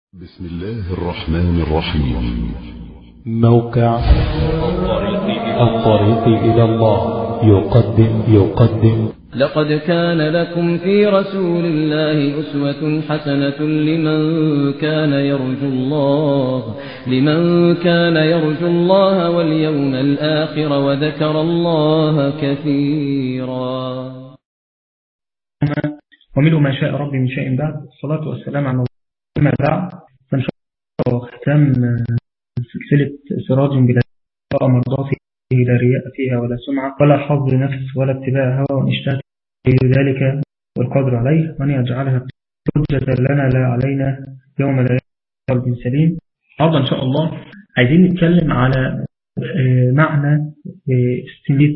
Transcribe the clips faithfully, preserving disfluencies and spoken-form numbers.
بسم الله الرحمن الرحيم. موقع الطريق إلى الله يقدم يقدم لقد كان لكم في رسول الله أسوة حسنة لمن كان يرجو الله لمن كان يرجو الله واليوم الآخر وذكر الله كثيرا. ومنه ما شاء ربي من شيء بعد. الصلاة والسلام على ما بعد. فإن شاء الله ختام سلسلة سراج بلا مرضاته لا رياء فيها ولا سمعة ولا حظ نفس ولا اتباع هوى، وإن اشتهت ذلك والقدر عليه، وأن يجعلها حجة لنا لا علينا يوم لا قلب سليم. النهارده إن شاء الله عايزين نتكلم على معنى استميت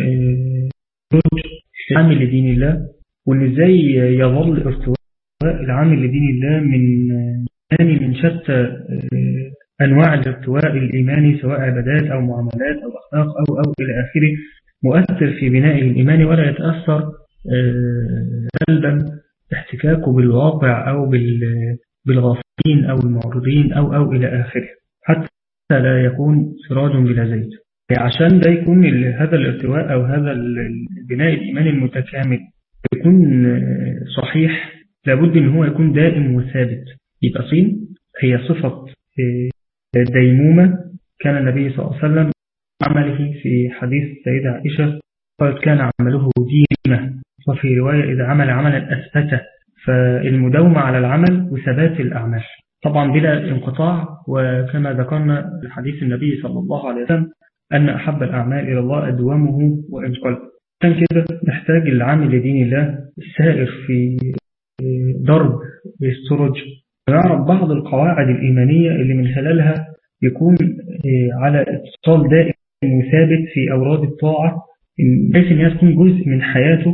العامل لدين الله، وإن إزاي يظل ارتواء العامل لدين الله من ثاني من شتى أنواع الارتواء الإيماني، سواء عبادات أو معاملات أو أخلاق أو أو إلى آخره، مؤثر في بناء الإيمان ولا يتأثر سلبا احتكاكه بالواقع أو بالغافلين أو المعرضين أو أو إلى آخره، حتى لا يكون سراج بلا زيت. عشان ده يكون هذا الارتواء أو هذا البناء الإيماني المتكامل يكون صحيح، لابد أن هو يكون دائم وثابت. يبقى صين هي صفة ديمومة. كان النبي صلى الله عليه وسلم عمله في حديث السيدة عائشة قالت كان عمله ديمة، وفي رواية إذا عمل عملا أثبته، فالمداومة على العمل وثبات الأعمال طبعا بلا انقطاع. وكما ذكرنا في حديث النبي صلى الله عليه وسلم أن أحب الأعمال إلى الله أدومه وإن قل. كان كده نحتاج العامل لدين الله السائر في ضرب السرج ويعرف بعض القواعد الإيمانية اللي من خلالها يكون على اتصال دائم وثابت في أوراد الطاعة، بحيث أنها تكون جزء من حياته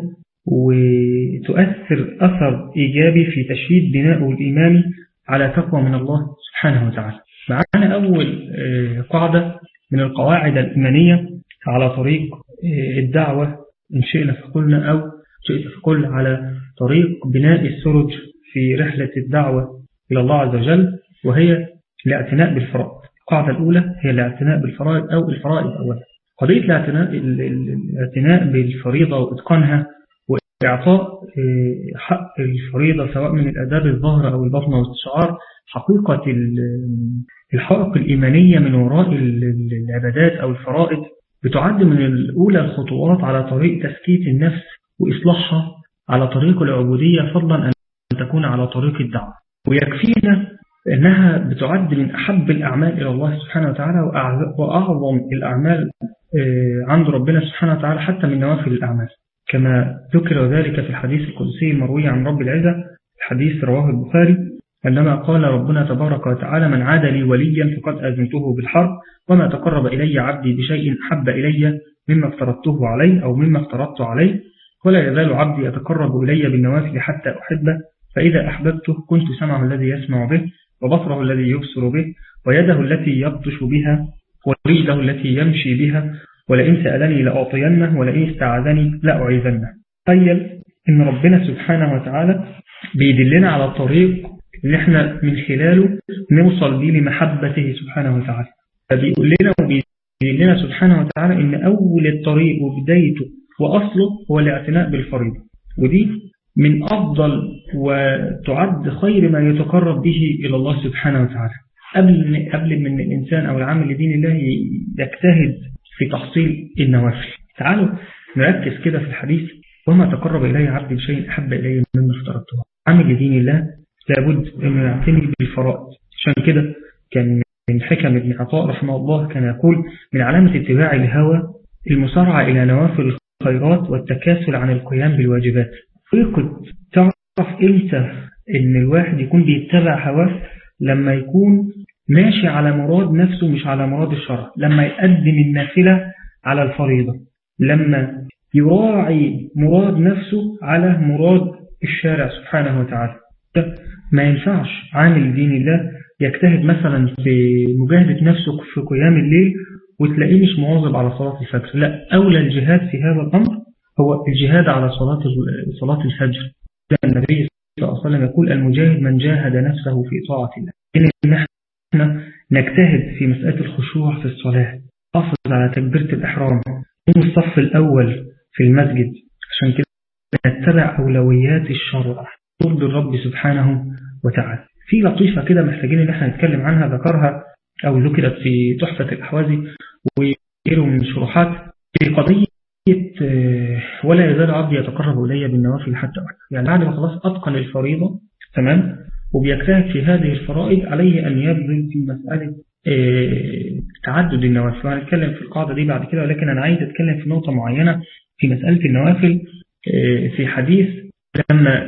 وتؤثر أثر إيجابي في تشييد بناءه الإيماني على تقوى من الله سبحانه وتعالى. معنا أول قاعدة من القواعد الإيمانية على طريق الدعوة إن شئنا فقلنا أو شئت فقل، على طريق بناء السرج في رحلة الدعوة إلى الله عز وجل، وهي الاعتناء بالفرائض. القاعدة الأولى هي الاعتناء بالفرائض أو الفرائض أولا. قضية الاعتناء الاعتناء بالفريضة وإتقانها وإعطاء حق الفريضة سواء من الآداب الظاهرة أو الباطنة والاستشعار حقيقة الحقائق الإيمانية من وراء العبادات أو الفرائض، بتعد من الأولى الخطوات على طريق تسكيت النفس وإصلاحها على طريق العبودية، فضلا أن تكون على طريق الدعوة. ويكفينا أنها بتعد من أحب الأعمال إلى الله سبحانه وتعالى وأعظم الأعمال عند ربنا سبحانه وتعالى حتى من نوافل الأعمال، كما ذكر ذلك في الحديث القدسي المروي عن رب العزة. الحديث رواه البخاري عندما قال ربنا تبارك وتعالى من عاد لي وليا فقد أذنته بالحرب، وما تقرب إلي عبدي بشيء أحب إلي مما افترضته عليه أو مما افترضت عليه، ولا يزال عبدي يتقرب إلي بالنوافل حتى أحبه، فإذا أحببته كنت سمعه الذي يسمع به وبصره الذي يبصر به ويده التي يبطش بها ورجله التي يمشي بها، ولئن سألني لأعطينه ولئن استعاذني لأعيذنه. تخيل إن ربنا سبحانه وتعالى بيدلنا على الطريق اللي احنا من خلاله نوصل به لمحبته سبحانه وتعالى، فبيقول لنا وبيقول لنا سبحانه وتعالى إن أول الطريق وبدايته وأصله هو الاعتناء بالفريضة، ودي من أفضل وتعد خير ما يتقرب به إلى الله سبحانه وتعالى قبل قبل من الإنسان أو العامل لدين الله يجتهد في تحصيل النوافل. تعالوا نركز كده في الحديث. وما تقرب إلي عبدي بشيء أحب إلي مما افترضته. عامل لدين الله لابد أن يعتني بالفرائض. عشان كده كان من حكم ابن عطاء رحمه الله كان يقول من علامة اتباع الهوى المسارعة إلى نوافل الخيرات والتكاسل عن القيام بالواجبات. ويقد تعرف إمتى إن الواحد يكون بيتبع هواه؟ لما يكون ماشي على مراد نفسه مش على مراد الشرع، لما يقدم النافلة على الفريضة، لما يراعي مراد نفسه على مراد الشارع سبحانه وتعالى. ما ينفعش عامل دين الله يجتهد مثلا في مجاهدة نفسه في قيام الليل وتلاقيه مش مواظب على صلاة الفجر. لا، أولى الجهاد في هذا الأمر هو الجهاد على صلاة صلاة الفجر. النبي صلى الله عليه وسلم يقول المجاهد من جاهد نفسه في طاعة الله. إن احنا نجتهد في مسألة الخشوع في الصلاة، نحافظ على تكبيرة الإحرام، نقوم الصف الأول في المسجد، عشان كده نتبع أولويات الشرع ترضي الرب سبحانه وتعالى. في لطيفة كده محتاجين إن احنا نتكلم عنها، ذكرها أو ذكرت في تحفة الأحوازي وغيره من الشروحات في قضية ولا يزال عبدي يتقرب إلي بالنوافل حتى أحب. يعني بعد ما خلاص أتقن الفريضة تمام وبيجتهد في هذه الفرائض، عليه أن يبذل في مسألة تعدد النوافل. وهنتكلم في القاعدة دي بعد كده، ولكن أنا عايز أتكلم في نقطة معينة في مسألة النوافل. في حديث لما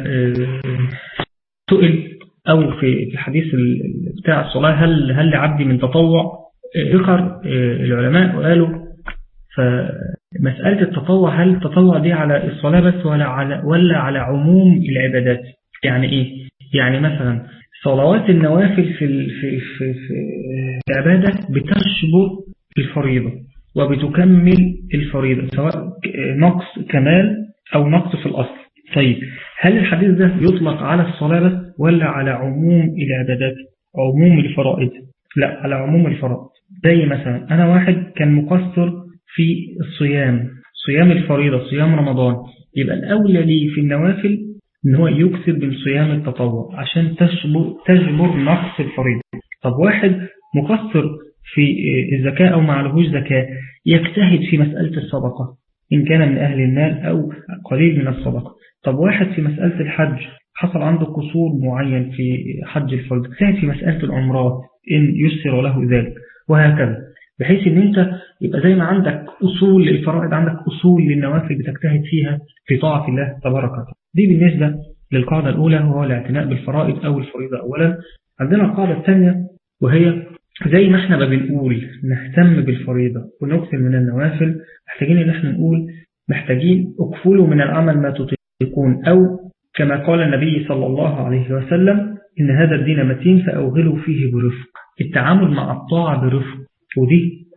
سئل أو في الحديث بتاع الصلاة هل هل لعبدي من تطوع، ذكر العلماء وقالوا فمسألة التطوع هل التطوع دي على الصلاة بس ولا على ولا على عموم العبادات؟ يعني إيه؟ يعني مثلا صلوات النوافل في في في, في العبادة بتشبه الفريضة وبتكمل الفريضة، سواء نقص كمال أو نقص في الأصل. طيب هل الحديث ده يطلق على الصلاة بس ولا على عموم العبادات، عموم الفرائض؟ لا، على عموم الفرائض. زي مثلا أنا واحد كان مقصر في الصيام، صيام الفريضة، صيام رمضان، يبقى الأولى لي في النوافل إن هو يكسر من صيام التطوع عشان تجبر, تجبر نقص الفريضة. طب واحد مقصر في الزكاة أو معلهوش زكاة، يجتهد في مسألة الصدقة إن كان من أهل المال أو قليل من الصدقة. طب واحد في مسألة الحج حصل عنده قصور معين في حج الفرد، يجتهد في مسألة العمرات إن يسر له ذلك، وهكذا، بحيث إن أنت يبقى زي ما عندك أصول للفرائض عندك أصول للنوافل بتجتهد فيها في طاعة الله تبارك وتعالى. دي بالنسبة للقاعدة الأولى، وهو الاعتناء بالفرائض أو الفريضة أولا. عندنا القاعدة الثانية وهي زي ما احنا بنقول نهتم بالفريضة ونكثر من النوافل، محتاجين ان احنا نقول محتاجين اكفلوا من العمل ما تطيقون، او كما قال النبي صلى الله عليه وسلم ان هذا الدين متين فاوغلوا فيه برفق، التعامل مع الطاعة برفق. ودي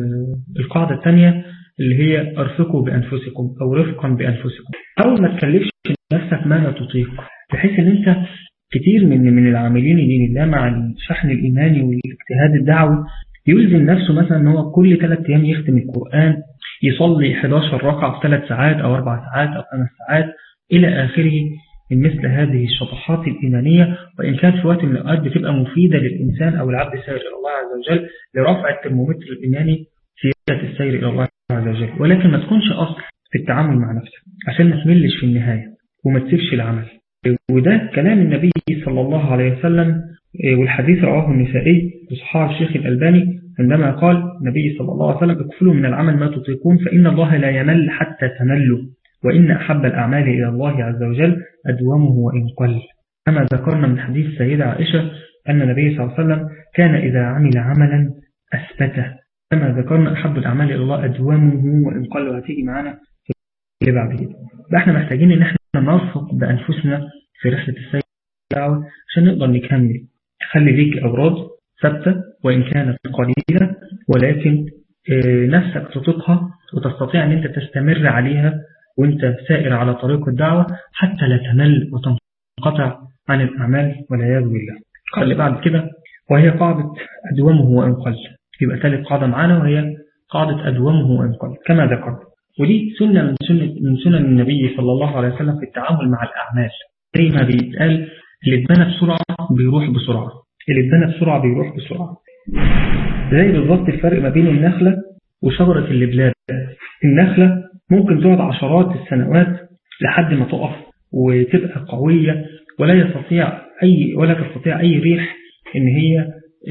آه القاعدة الثانية اللي هي ارفقوا بانفسكم او رفقا بانفسكم، او ما تكلفش نفسك ما لا تطيق، بحيث ان انت كتير من من العاملين دين الله مع الشحن الإيماني والاجتهاد الدعوي يلزم نفسه مثلا ان هو كل ثلاث أيام يختم القرآن، يصلي إحدى عشرة ركعة في ثلاث ساعات أو أربع ساعات أو خمس ساعات إلى آخره من مثل هذه الشطحات الإيمانية. وإن كانت في وقت من الأوقات بتبقى مفيدة للإنسان أو العبد السير إلى الله عز وجل لرفع الترمومتر الإيماني في السير إلى الله عز وجل، ولكن ما تكونش أصل في التعامل مع نفسك عشان ما تملش في النهاية وما تسيبش العمل. وده كلام النبي صلى الله عليه وسلم، والحديث رواه النسائي وصححه الشيخ الألباني عندما قال النبي صلى الله عليه وسلم اكفلوا من العمل ما تطيقون فإن الله لا يمل حتى تملوا، وإن أحب الأعمال إلى الله عز وجل أدومه وإن قل. كما ذكرنا من حديث سيدة عائشة أن النبي صلى الله عليه وسلم كان إذا عمل عملا أثبته، كما ذكرنا أحب الأعمال إلى الله أدومه وإن قل، وهتيجي معنا في اللي بعد. فإحنا محتاجين إن إحنا نرفق بأنفسنا في رحلة السير الدعوة عشان نقدر نكمل. خلي ليك أوراد ثابتة وإن كانت قليلة، ولكن نفسك تطيقها وتستطيع أن أنت تستمر عليها وأنت سائر على طريق الدعوة حتى لا تمل وتنقطع عن الأعمال والعياذ بالله. قال لي بعد كده وهي قاعدة أدومه وإن قل، يبقى ثالث قاعدة معنا وهي قاعدة أدومه وإن قل كما ذكرت. ودي سنة من سنة من سنن النبي صلى الله عليه وسلم في التعامل مع الأعمال. زي ما بيتقال اللي اتبنى بسرعة بيروح بسرعة، اللي اتبنى بسرعة بيروح بسرعة. زي بالضبط الفرق ما بين النخلة وشجرة اللبلاب. النخلة ممكن تقعد عشرات السنوات لحد ما تقف وتبقى قوية ولا يستطيع أي ولا تستطيع أي ريح إن هي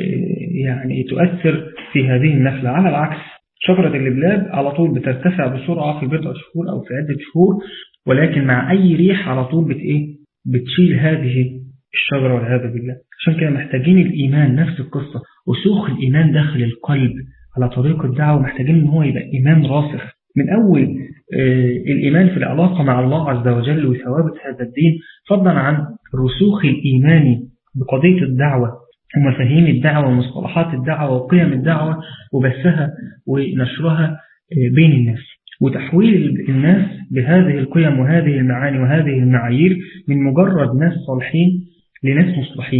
يعني تؤثر في هذه النخلة. على العكس شجرة اللبلاب على طول بترتفع بسرعة في بضع شهور أو في عدة شهور، ولكن مع أي ريح على طول بت إيه بتشيل هذه الشجرة والعياذ بالله. عشان كده محتاجين الإيمان نفس القصة، وسوخ الإيمان داخل القلب على طريق الدعوة. محتاجين إن هو يبقى إيمان راسخ من أول آه الإيمان في العلاقة مع الله عز وجل وثوابت هذا الدين، فضلا عن رسوخ الإيمان بقضية الدعوة ومفاهيم الدعوة ومصطلحات الدعوة وقيم الدعوة وبثها ونشرها آه بين الناس، وتحويل الناس بهذه القيم وهذه المعاني وهذه المعايير من مجرد ناس صالحين لناس مصلحين.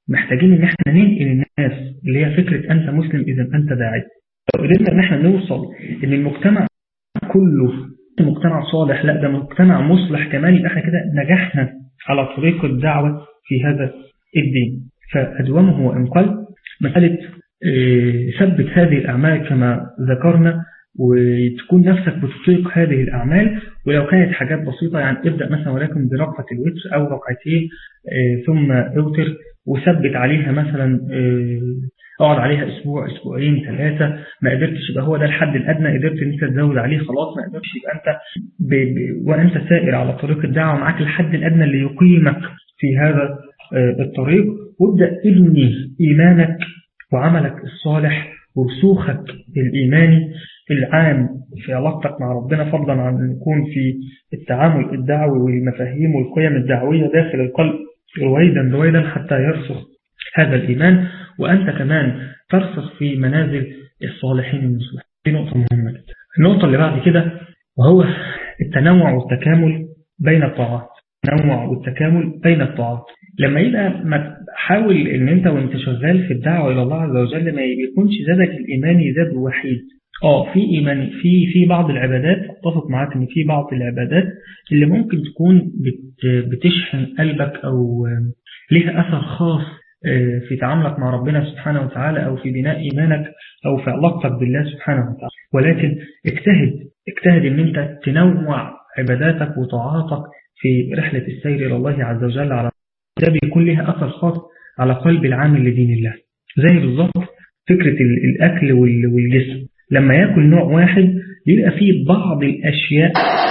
محتاجين ان احنا ننقل الناس اللي هي فكرة انت مسلم اذا انت داعي. لو قدرنا ان احنا نوصل ان المجتمع كله مجتمع صالح، لا ده مجتمع مصلح كمان، يبقى احنا كده نجحنا على طريق الدعوة في هذا الدين. فأدومه وإن قل. مسألة ثبت هذه الأعمال كما ذكرنا، وتكون نفسك بتطيق هذه الأعمال، ولو كانت حاجات بسيطة يعني ابدأ مثلا ولكن بركعة الوتر أو ركعتين ثم اوتر، وثبت عليها مثلا اقعد عليها اسبوع اسبوعين ثلاثة. ما قدرتش يبقى هو ده الحد الادنى، قدرت ان انت تزود عليه خلاص. ما قدرتش يبقى انت ب... ب... وانت سائر على طريق الدعوة معاك الحد الادنى اللي يقيمك في هذا الطريق، وابدأ ابني ايمانك وعملك الصالح ورسوخك الايماني العام في علاقتك مع ربنا، فضلا عن ان يكون في التعامل الدعوي والمفاهيم والقيم الدعوية داخل القلب رويدا رويدا حتى يرسخ هذا الإيمان، وأنت كمان ترسخ في منازل الصالحين المصلحين. دي نقطة مهمة جدا. النقطة اللي بعد كده وهو التنوع والتكامل بين الطاعات. التنوع والتكامل بين الطاعات. لما يبقى حاول ان انت وانت شغال في الدعوة الى الله عز وجل ما يكونش زادك الإيماني زاد وحيد. اه في إيمان في في بعض العبادات، اتفق معاك ان في بعض العبادات اللي ممكن تكون بتشحن قلبك او ليها أثر خاص في تعاملك مع ربنا سبحانه وتعالى أو في بناء إيمانك أو في علاقتك بالله سبحانه وتعالى، ولكن اجتهد اجتهد ان انت تنوع عباداتك وطاعاتك في رحلة السير إلى الله عز وجل، على ده بيكون لها أثر خاص على قلب العامل لدين الله. زي بالضبط فكرة الأكل والجسم، لما يأكل نوع واحد يبقى فيه بعض الأشياء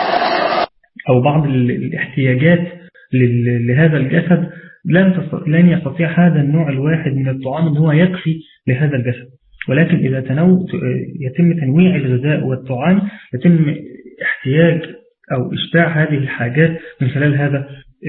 أو بعض الاحتياجات لهذا الجسد لن يستطيع هذا النوع الواحد من الطعام أن هو يكفي لهذا الجسد، ولكن إذا تنو... يتم تنويع الغذاء والطعام يتم احتياج أو إشباع هذه الحاجات من خلال هذا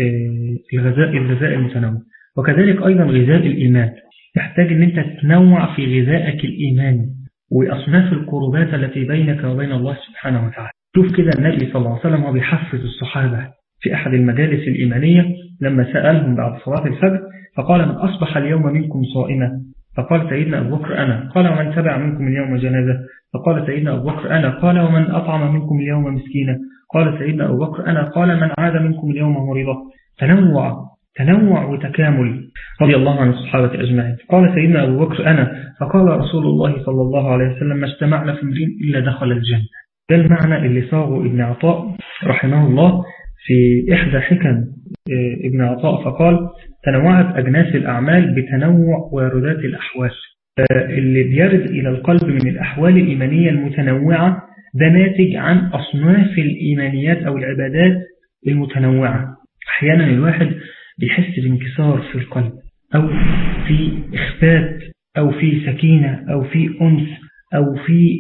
الغذاء الغذاء المتنوع. وكذلك أيضا غذاء الإيمان، يحتاج أن أنت تنوع في غذائك الإيماني وأصناف القربات التي بينك وبين الله سبحانه وتعالى. شوف كده النبي صلى الله عليه وسلم هو بيحفز الصحابة في أحد المجالس الإيمانية لما سألهم بعد صلاة الفجر فقال: من أصبح اليوم منكم صائما؟ فقال سيدنا أبو بكر: أنا. قال: ومن تبع منكم اليوم جنازة؟ فقال سيدنا أبو بكر: أنا. قال: ومن أطعم منكم اليوم مسكينا؟ قال سيدنا أبو بكر: أنا. قال: من عاد منكم اليوم مريضا؟ تنوع تنوع وتكامل رضي الله عن الصحابة أجمعين. قال سيدنا أبو بكر: أنا. فقال رسول الله صلى الله عليه وسلم: ما اجتمعنا في امرئ إلا دخل الجنة. ده المعنى اللي صاغه ابن عطاء رحمه الله في إحدى حكم ابن عطاء، فقال: تنوعت أجناس الأعمال بتنوع واردات الأحوال. اللي بيرد إلى القلب من الأحوال الإيمانية المتنوعة ده ناتج عن أصناف الإيمانيات أو العبادات المتنوعة. أحيانا الواحد بيحس بانكسار في القلب أو في إخفات أو في سكينة أو في أنس أو في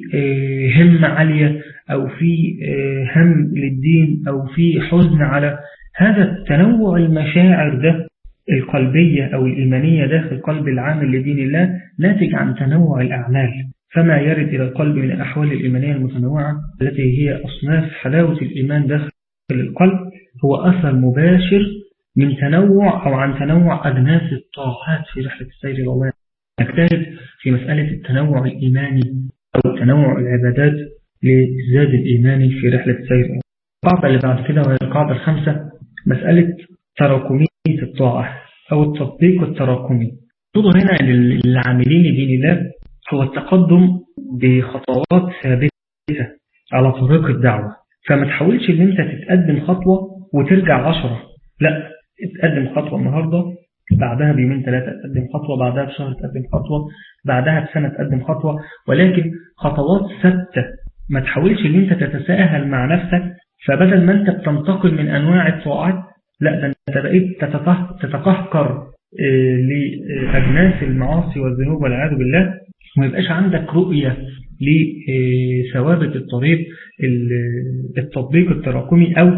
همة عالية أو في هم للدين أو في حزن على هذا التنوع. المشاعر ده القلبية أو الإيمانية داخل قلب العامل لدين الله ناتج عن تنوع الأعمال. فما يرد إلى القلب من الأحوال الإيمانية المتنوعة التي هي أصناف حلاوة الإيمان داخل القلب هو أثر مباشر من تنوع أو عن تنوع أجناس الطاعات في رحلة السير إلى الله. نجتهد في مسألة التنوع الإيماني أو تنوع العبادات للزاد الإيماني في رحلة السير. القاعدة اللي بعد كده وهي القاعدة الخامسة مسألة تراكمية الطاعة أو التطبيق التراكمي. طوله هنا للعاملين لدين الله هو التقدم بخطوات ثابتة على طريق الدعوة. فما تحاولش ان انت تتقدم خطوة وترجع عشرة، لا، تتقدم خطوة النهاردة بعدها بيومين ثلاثة تقدم خطوة، بعدها بشهر تقدم خطوة، بعدها بسنة تقدم خطوة، ولكن خطوات ثابتة. ما تحاولش ان انت تتساهل مع نفسك، فبدل ما انت بتنتقل من انواع الطاعات لا ده انت بقيت تتقهقر لأجناس المعاصي والذنوب والعياذ بالله، وما يبقاش عندك رؤية لثوابت الطريق. التطبيق التراكمي أو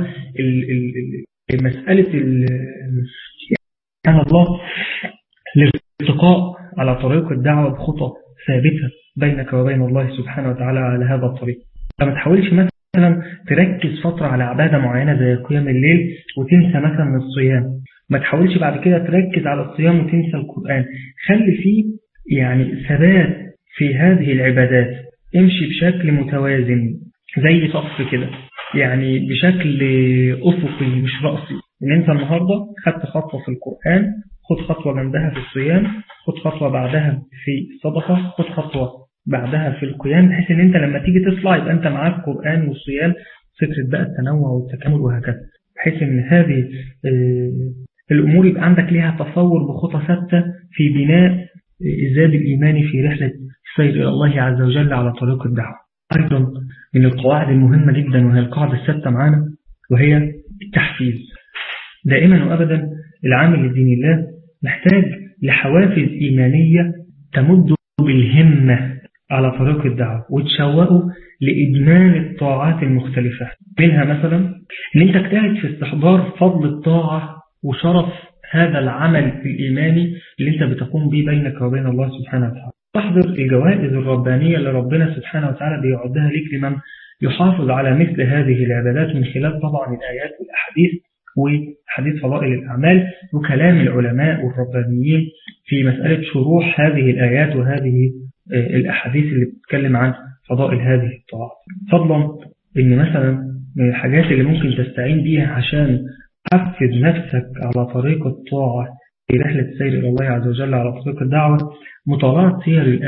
مسألة سبحان الله الارتقاء على طريق الدعوة بخطى ثابتة بينك وبين الله سبحانه وتعالى على هذا الطريق. فما تحاولش مثلا تركز فترة على عبادة معينة زي قيام الليل وتنسى مثلا الصيام، ما تحاولش بعد كده تركز على الصيام وتنسى القرآن. خلي فيه يعني ثبات في هذه العبادات، امشي بشكل متوازن زي صف كده، يعني بشكل أفقي مش رأسي. إن أنت النهاردة خدت خطوة في القرآن، خد خطوة جنبها في الصيام، خد خطوة بعدها في الصدقة، خد خطوة بعدها في القيام، بحيث إن أنت لما تيجي تطلع يبقى أنت معاك قرآن والصيام، فكرة بقى التنوع والتكامل وهكذا، بحيث إن هذه الأمور يبقى عندك لها تصور بخطى ثابتة في بناء الزاد الإيماني في رحلة السير إلى الله عز وجل على طريق الدعوة. أيضا من القواعد المهمة جدا وهي القاعدة الثابتة معنا، وهي التحفيز. دائما وأبدا العامل لدين الله محتاج لحوافز إيمانية تمد بالهمة على طريق الدعوة وتشوقه لإدمان الطاعات المختلفة. منها مثلا أن أنت تجتهد في استحضار فضل الطاعة وشرف هذا العمل الإيماني اللي أنت بتقوم به بينك وبين الله سبحانه وتعالى. تحضر الجوائز الربانية اللي ربنا سبحانه وتعالى بيعدها لك لمن يحافظ على مثل هذه العبادات، من خلال طبعا الآيات والأحاديث وحديث فضائل الأعمال وكلام العلماء والربانيين في مسألة شروح هذه الآيات وهذه الأحاديث اللي بتتكلم عن فضائل هذه الطاعات. فضلا إن مثلا من الحاجات اللي ممكن تستعين بيها عشان تحفز نفسك على طريق الطاعة في رحلة السير إلى الله عز وجل على طريق الدعوة مطالعة سير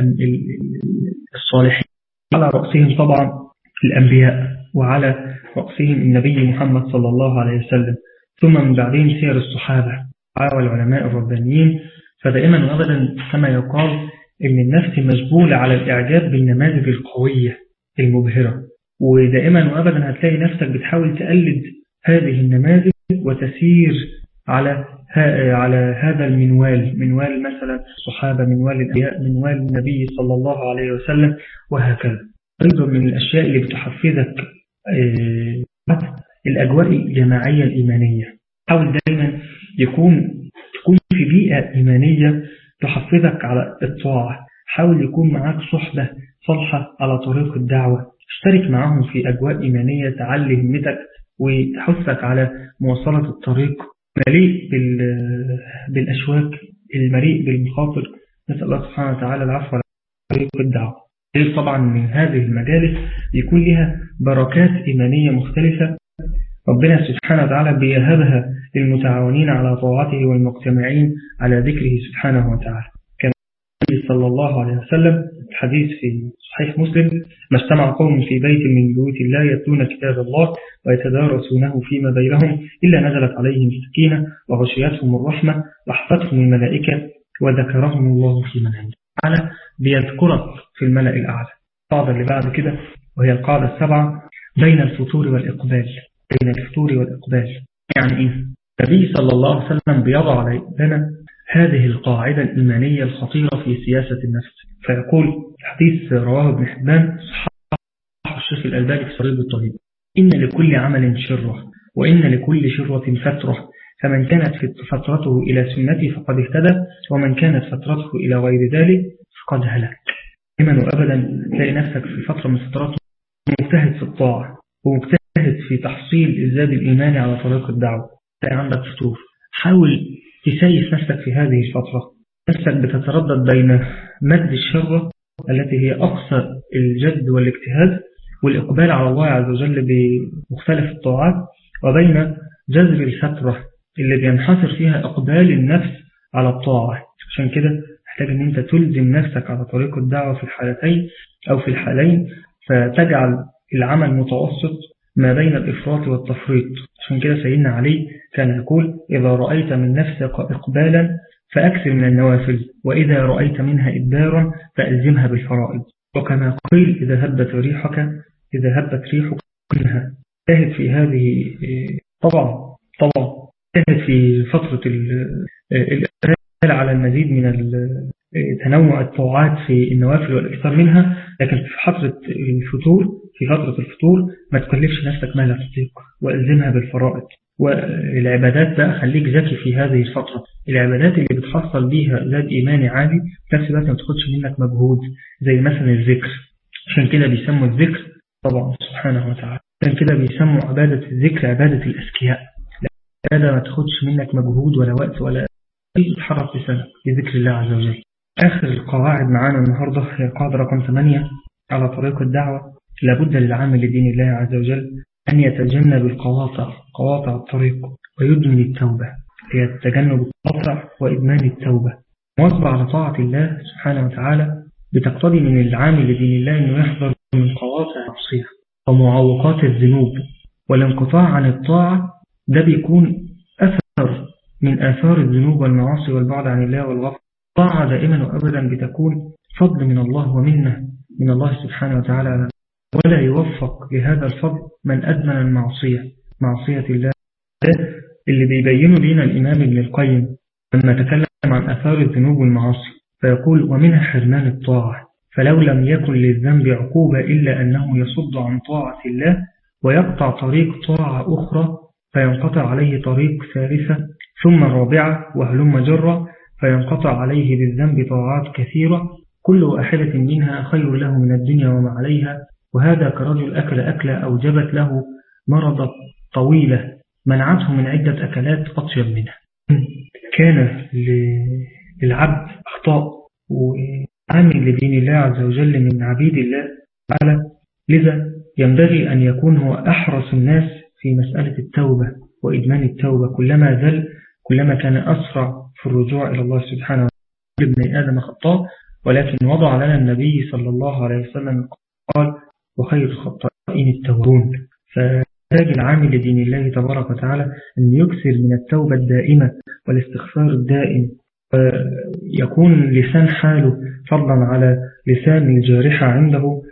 الصالحين، على رأسهم طبعا الأنبياء وعلى رأسهم النبي محمد صلى الله عليه وسلم، ثم من بعدهم سير الصحابة والعلماء الربانيين. فدائما وأبدا كما يقال إن النفس مجبولة على الإعجاب بالنماذج القوية المبهرة، ودائما وأبدا هتلاقي نفسك بتحاول تقلد هذه النماذج وتسير على على هذا المنوال، منوال مثلا الصحابة، منوال الأنبياء، منوال النبي صلى الله عليه وسلم وهكذا. أيضا من الأشياء اللي بتحفزك الأجواء الجماعية الإيمانية. حاول دائما يكون تكون في بيئة إيمانية تحفزك على الطاعة. حاول يكون معاك صحبة صالحة على طريق الدعوة، اشترك معهم في أجواء إيمانية تعلي همتك وتحثك على مواصلة الطريق مليء بالأشواك، المليء بالمخاطر. نسأل الله سبحانه وتعالى العفو على طريق الدعوة. طبعا من هذه المجالس يكون لها بركات إيمانية مختلفة ربنا سبحانه وتعالى بيهبها للمتعاونين على طاعته والمجتمعين على ذكره سبحانه وتعالى. كما قال صلى الله عليه وسلم الحديث في صحيح مسلم: ما اجتمع قوم في بيت من بيوت الله يتلون كتاب الله ويتدارسونه فيما بينهم إلا نزلت عليهم السكينة وغشيتهم الرحمة وحفتهم الملائكة وذكرهم الله في من عنده. على بيذكرك في الملأ الأعلى. القاعدة اللي بعد كده وهي القاعدة السبعة: بين الفتور والإقبال. بين الفتور والإقبال يعني إيه؟ النبي صلى الله عليه وسلم بيضع لنا هذه القاعدة الإيمانية الخطيرة في سياسة النفس، فيقول حديث رواه ابن حبان صححه الشيخ الألباني في صريح الطبيب: إن لكل عمل شرة وإن لكل شرة فترة، فمن كانت فترته إلى سنتي فقد اهتدى ومن كانت فترته إلى غير ذلك فقد هلك. دائما وأبدا تلاقي نفسك في فترة من فترات مجتهد في الطاعة ومجتهد في تحصيل الزاد الإيماني على طريق الدعوة، تلاقي عندك فتور. حاول تسيس نفسك في هذه الفترة. نفسك بتتردد بين مد الشرة التي هي أقصى الجد والاجتهاد والإقبال على الله عز وجل بمختلف الطاعات، وبين جذر الفترة اللي بينحصر فيها إقبال النفس على الطاعة. عشان كده محتاج أن أنت تلزم نفسك على طريق الدعوة في الحالتين أو في الحالين، فتجعل العمل متوسط ما بين الإفراط والتفريط. عشان كده سيدنا علي كان يقول: إذا رأيت من نفسك إقبالا فأكثر من النوافل، وإذا رأيت منها إدبارا فألزمها بالفرائض. وكما قيل: إذا هبت ريحك إذا هبت ريحك منها. تهد في هذه طبعا طبعا تهد في فترة الإقبال على المزيد من تنوع الطاعات في النوافل والإكثار منها، لكن في فترة الفتور في فترة الفطور ما تكلفش نفسك ما لا تطيق وألزمها بالفرائض. والعبادات بقى خليك ذكي في هذه الفترة. العبادات اللي بتحصل بيها زاد إيماني عادي في نفس الوقت ما تاخدش منك مجهود، زي مثلا الذكر. عشان كده بيسموا الذكر طبعا سبحانه وتعالى، عشان كده بيسموا عبادة الذكر عبادة الأذكياء، هذا ما تاخدش منك مجهود ولا وقت ولا تتحرك بسنة بذكر الله عز وجل. آخر القواعد معانا النهاردة هي قاعدة رقم ثمانية على طريق الدعوة. لابد للعامل لدين الله عز وجل أن يتجنب القواطع قواطع الطريق ويدمن التوبة. هي تجنب القواطع وإدمان التوبة. مواظبة على طاعة الله سبحانه وتعالى بتقتضي من العامل لدين الله أنه يحذر من قواطع المعصية ومعوقات الذنوب والانقطاع عن الطاعة. ده بيكون أثر من آثار الذنوب والمعاصي والبعد عن الله والغفر. الطاعة دائما وأبدا بتكون فضل من الله ومنه من الله سبحانه وتعالى، ولا يوفق لهذا الفضل من أدمن المعصية معصية الله. اللي بيبينه لنا الإمام ابن القيم لما تكلم عن آثار الذنوب والمعاصي فيقول: ومنها حرمان الطاعة، فلو لم يكن للذنب عقوبة إلا أنه يصد عن طاعة الله ويقطع طريق طاعة أخرى فينقطع عليه طريق ثالثة ثم الرابعة وهلم جرة، فينقطع عليه بالذنب طاعات كثيرة كل واحدة منها خير له من الدنيا وما عليها. وهذا كرجل أكل أكلة أوجبت له مرض طويلة منعته من عدة أكلات أطيب منها. كان للعبد أخطاء وعامل لدين الله عز وجل من عبيد الله تعالى، لذا ينبغي أن يكون هو أحرص الناس في مسألة التوبة وإدمان التوبة. كلما ذل كلما كان أسرع في الرجوع إلى الله سبحانه وتعالى. ابن آدم خطاء ولكن وضع لنا النبي صلى الله عليه وسلم قال: وخير الخطائين التوابون. فهذا العامل لدين الله تبارك وتعالى أن يكثر من التوبة الدائمة والاستغفار الدائم، ويكون لسان حاله فضلا على لسان الجارحة عنده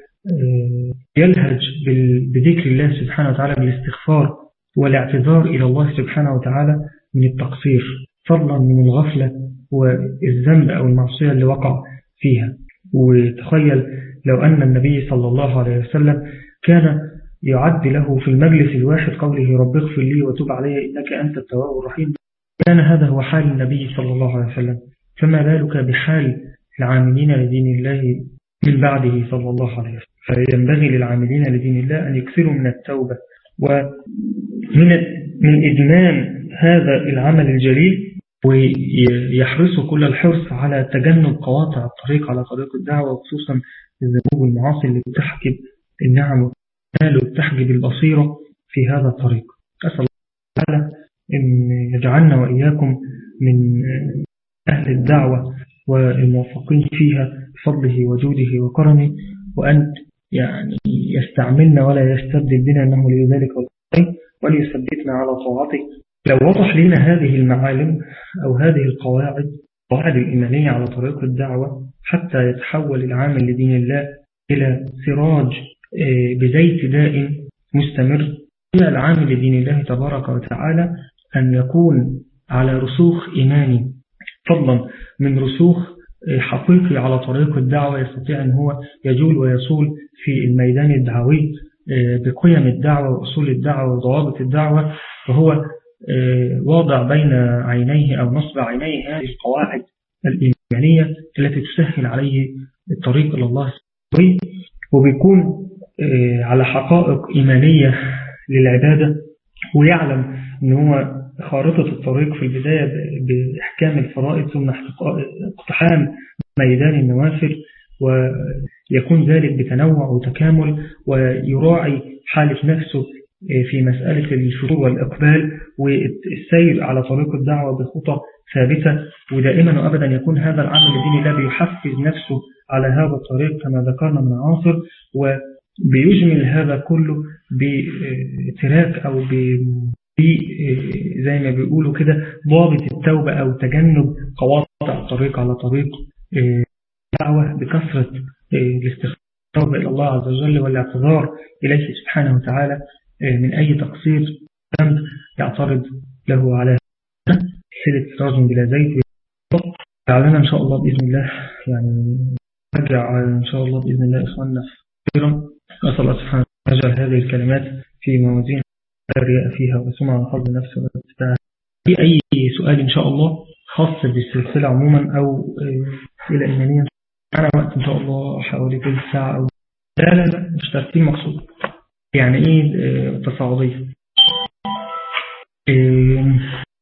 يلهج بذكر الله سبحانه وتعالى بالاستغفار والاعتذار إلى الله سبحانه وتعالى من التقصير فضلا من الغفلة والذنب أو المعصية اللي وقع فيها. وتخيل لو أن النبي صلى الله عليه وسلم كان يعد له في المجلس الواحد قوله: رب اغفر لي وتب علي إنك أنت التواب الرحيم، كان هذا هو حال النبي صلى الله عليه وسلم، فما بالك بحال العاملين لدين الله من بعده صلى الله عليه وسلم. فينبغي للعاملين لدين الله أن يكثروا من التوبة ومن من إدمان هذا العمل الجليل، ويحرصوا كل الحرص على تجنب قواطع الطريق على طريق الدعوة، وخصوصا الذنوب والمعاصي اللي بتحجب النعم والمال وبتحجب البصيرة في هذا الطريق. أسأل الله تعالى أن يجعلنا وإياكم من أهل الدعوة والموفقين فيها بفضله وجوده وكرمه، وأن يعني يستعملنا ولا يستبدل بنا أنه لذلك والخير، وليثبتنا على طاعته. لو وضح لنا هذه المعالم أو هذه القواعد قواعد الإيمانية على طريق الدعوة حتى يتحول العامل لدين الله إلى سراج بزيت دائم مستمر، إلى العامل لدين الله تبارك وتعالى أن يكون على رسوخ إيماني فضلا من رسوخ حقيقي على طريق الدعوة، يستطيع أن هو يجول ويصول في الميدان الدعوي بقيم الدعوة وأصول الدعوة وضوابط الدعوة، وهو واضع بين عينيه أو نصب عينيه هذه القواعد الإيمانية التي تسهل عليه الطريق إلى الله سبحانه، وبيكون على حقائق إيمانية للعبادة، ويعلم أن هو خارطة الطريق في البداية بإحكام الفرائض ثم اقتحام ميدان النوافل، ويكون ذلك بتنوع وتكامل، ويراعي حالة نفسه في مسألة الشروع والإقبال والسير على طريق الدعوة بخطى ثابتة. ودائما وأبدا يكون هذا العمل لدين الله بيحفز نفسه على هذا الطريق كما ذكرنا من عناصر، وبيجمل هذا كله بتراك أو ب زي ما بيقولوا كده ضابط التوبة أو تجنب قواطع الطريق على طريق الدعوة بكثرة الاستغفار إلى الله عز وجل والاعتذار إليه سبحانه وتعالى من أي تقصير ذنب يعترض له على سلة سراج بلا زيت. تعالنا إن شاء الله بإذن الله يعني نرجع إن شاء الله بإذن الله إخواننا خيرا. أسأل الله سبحانه وتعالى يجعل هذه الكلمات في موازين الرياء فيها وسمع عن فضل نفسه واتباعه. في أي سؤال إن شاء الله خاص بالسلسلة عموما أو إلى إيمانيا أنا وقت إن شاء الله حوالي كل ساعة أو لا لا لا مش ترتيب مقصود. يعني إيه تصاعدية؟ إيه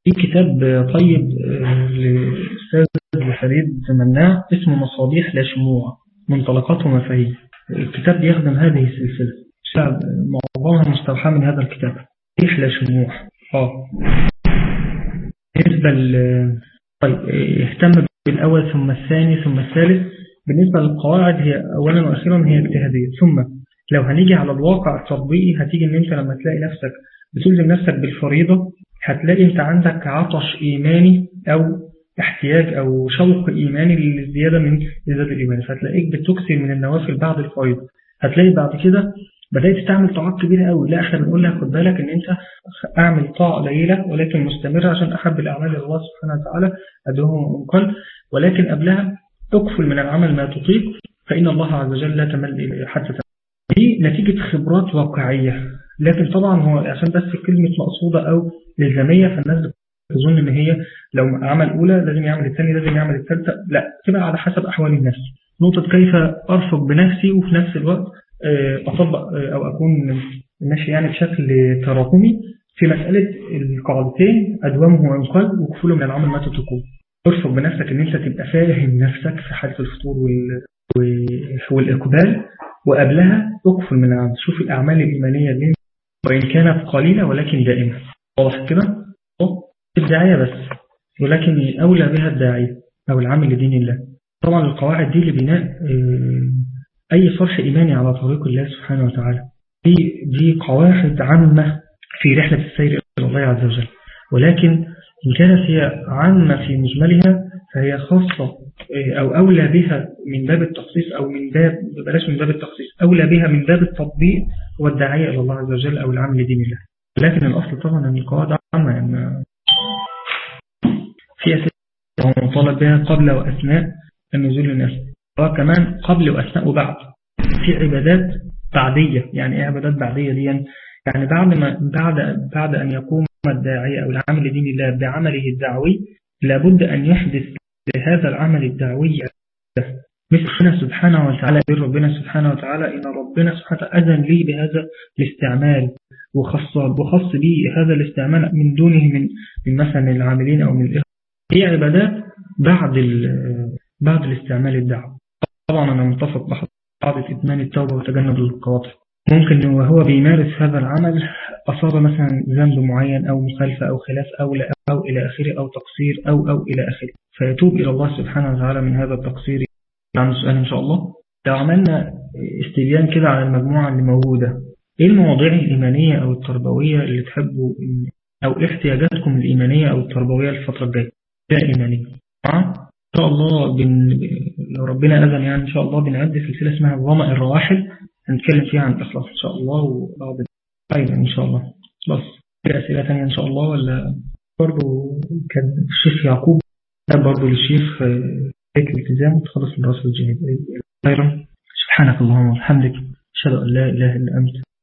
في كتاب طيب للأستاذ فريد مناع اسمه مصابيح لا شموع منطلقات ومفاهيم. الكتاب بيخدم هذه السلسلة، معظمها مستوحى من هذا الكتاب. مصابيح لا شموع. اه بالنسبة ل طيب اهتم بالأول ثم الثاني ثم الثالث. بالنسبة للقواعد هي أولا وأخيرا هي اجتهادية، ثم لو هنيجي على الواقع التطبيقي هتيجي ان انت لما تلاقي نفسك بتلزم نفسك بالفريضة هتلاقي انت عندك عطش ايماني او احتياج او شوق ايماني للزيادة من زيادة الايمان، فهتلاقيك بتكثر من النوافل بعد الفريضة. هتلاقي بعد كده بدأت تعمل طاعات كبيرة قوي. لا احنا بنقول لك خد بالك ان انت اعمل طاعة قليلة ولكن مستمرة عشان احب الاعمال الى الله سبحانه وتعالى ادوهم وانقل، ولكن قبلها تكفل من العمل ما تطيق فإن الله عز وجل لا تمل حتى تمل. دي نتيجة خبرات واقعية، لكن طبعا هو عشان بس كلمة مقصودة أو إلزامية فالناس تظن إن هي لو عمل أولى لازم يعمل الثاني لازم يعمل الثالثة. لا، تبقى على حسب أحوال الناس. نقطة كيف أرفق بنفسي وفي نفس الوقت أطبق أو أكون ماشي يعني بشكل تراكمي في مسألة القاعدتين أدومه وانقل وكفله من العمل ما تطيقه. ارفق بنفسك ان انت تبقى فاهم نفسك في حالة الفطور والإقبال، وقبلها اكفل من العمل. شوف الأعمال الإيمانية دي وإن كانت قليلة ولكن دائمة. واضح كده؟ الداعية بس ولكن أولى بها الداعية أو العمل لدين الله. طبعا القواعد دي لبناء أي صرح إيماني على طريق الله سبحانه وتعالى. دي, دي قواعد عامة في رحلة السير إلى الله عز وجل، ولكن إن كانت هي عامة في مجملها فهي خاصة أو أولى بها من باب التخصيص أو من باب بلاش من باب التخصيص أولى بها من باب التطبيق والداعية إلى الله عز وجل أو العمل لدين الله. لكن الأصل طبعا أن القواعد عامة يعني في أسئلة مطالب بها قبل وأثناء النزول للناس، وكمان قبل وأثناء وبعد. في عبادات بعدية. يعني إيه عبادات بعدية دي؟ يعني بعد ما بعد بعد أن يقوم الداعية أو العمل لدين الله بعمله الدعوي لابد أن يحدث لهذا العمل الدعوي مثل ربنا سبحانه وتعالى. ربنا سبحانه وتعالى إن ربنا سبحانه وتعالى أذن لي بهذا الاستعمال وخص وخص لي هذا الاستعمال من دونه من من مثلا العاملين أو من الإخوة. هي عبادات بعد بعد الاستعمال الدعوي. طبعا أنا متفق بحضرتك إتمام التوبة وتجنب القواطع. ممكن وهو بيمارس هذا العمل أصاب مثلا ذنب معين أو مخالفة أو خلاف أو لا أو إلى آخره أو تقصير أو أو إلى آخره فيتوب إلى الله سبحانه وتعالى من هذا التقصير. عن سؤال إن شاء الله لو عملنا استبيان كده على المجموعة اللي موجودة، إيه المواضيع الإيمانية أو التربوية اللي تحبوا أو احتياجاتكم الإيمانية أو التربوية الفترة الجاية إيمانية؟ إن شاء الله بن... لو ربنا أذن يعني إن شاء الله بنعد سلسلة اسمها الظمأ الرواحل هنتكلم فيها عن الإخلاص إن شاء الله وبعض أيضا إن شاء الله. بس في أسئلة ثانية إن شاء الله ولا برضو كان الشيخ يعقوب برضو للشيخ هيك الالتزام وتخلص من رأس الجهاد. خيرا. سبحانك اللهم وبحمدك أشهد أن لا إله إلا أنت